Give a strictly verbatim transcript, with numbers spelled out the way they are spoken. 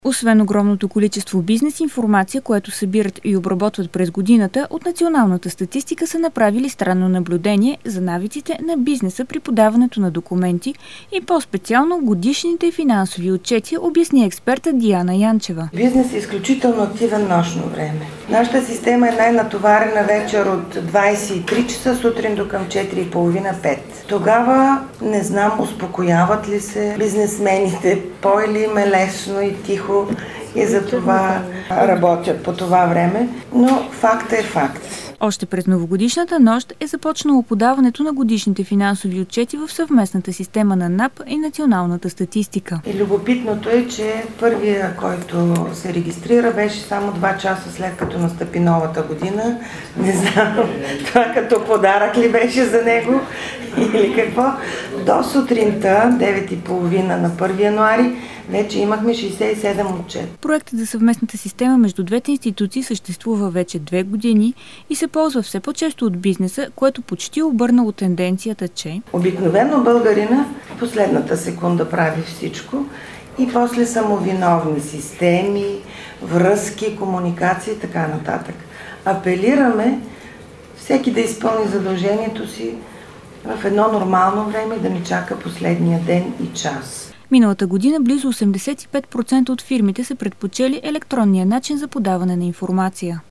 Освен огромното количество бизнес информация, което събират и обработват през годината, от националната статистика са направили странно наблюдение за навиците на бизнеса при подаването на документи и по-специално годишните финансови отчети, обясни експерта Диана Янчева. Бизнес е изключително активен нощно време. Нашата система е най-натоварена вечер от двайсет и три часа сутрин до към четири и половина-пет. Тогава не знам успокояват ли се бизнесмените, по-или им е лесно и тихо и за това работят по това време, но факт е факт. Още през новогодишната нощ е започнало подаването на годишните финансови отчети в съвместната система на НАП и националната статистика. И любопитното е, че първия, който се регистрира, беше само два часа след като настъпи новата година. Не знам, това като подарък ли беше за него или какво. До сутринта, девет и половина на първи януари, вече имахме шейсет и седем отчет. Проектът за съвместната система между двете институции съществува вече две години и се ползва все по-често от бизнеса, което почти обърнало тенденцията, че обикновено българина в последната секунда прави всичко и после са му виновни системи, връзки, комуникации и така нататък. Апелираме всеки да изпълни задължението си в едно нормално време и да ни чака последния ден и час. Миналата година близо осемдесет и пет процента от фирмите са предпочели електронния начин за подаване на информация.